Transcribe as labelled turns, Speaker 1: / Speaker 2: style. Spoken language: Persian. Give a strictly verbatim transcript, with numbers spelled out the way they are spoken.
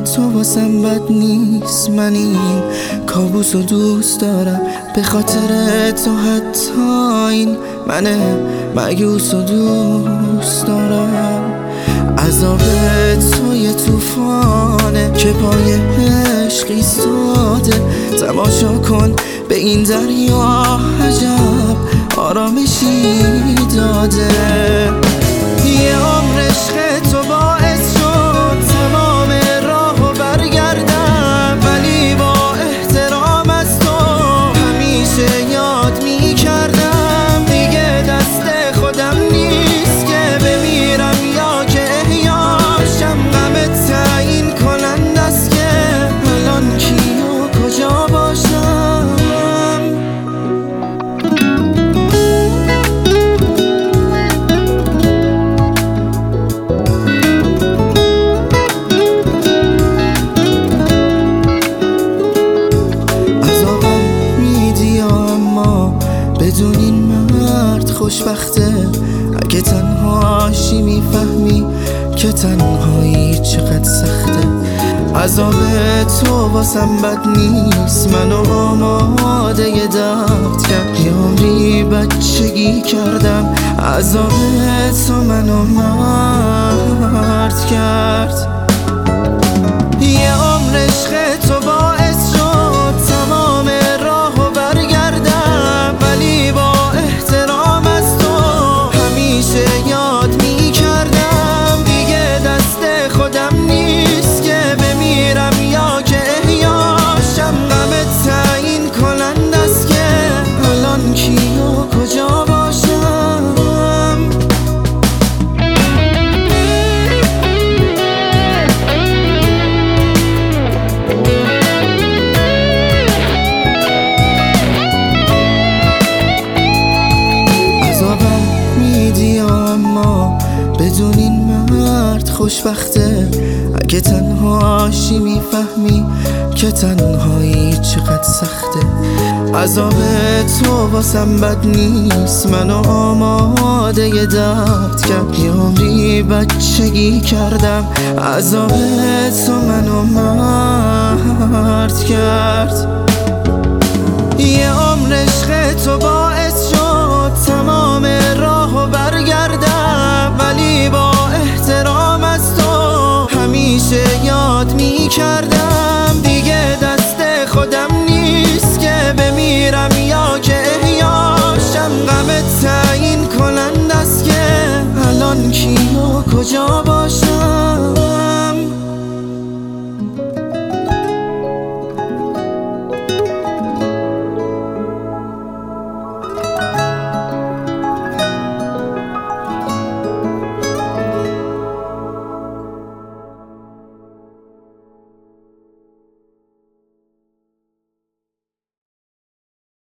Speaker 1: تو واسم بد نیست، من این کابوس رو دوست دارم، به خاطر تو حتی این من مایوس رو دوست دارم. عذاب تو یه توفانه که پای عشق ایستاده، تماشا کن به این دریا عجب آرامشی داده. یه عمر عشق تو باعث شد تمام راهو برگردم، ولی با احترام از تو همیشه یاد میکردم دیگه دست خودم نیست که بمیرم یا که احیاشم. غمت تعیین کننده است که الان کی و کجا باشم. بدون این مرد خوشبخته، اگه تنهاشی میفهمی که تنهایی چقدر سخته. عذاب تو واسم بد نیست، منو آماده ی درد کرد، یه عمری بچگی کردم. عذاب تو منو مرد کرد. یه عمر عشق تو باعث شد تمام راهو برگردم، ولی با احترام از تو همیشه یاد میکردم دیگه دست خودم نیست که بمیرم یا که احیاشم. غمت تعیین کننده است که الان کی و کجا باشم. اما بدون این مرد خوشبخته، اگه تنهاشی میفهمی که تنهایی چقدر سخته. عذاب تو واسم بد نیست، منو آماده ی درد کرد، یه عمری بچگی کردم. عذاب تو منو مرد کرد. یه عمر عشق تو باعث شد تمام راهو برگردم، ولی با احترام از تو همیشه یاد میکردم دیگه دست خودم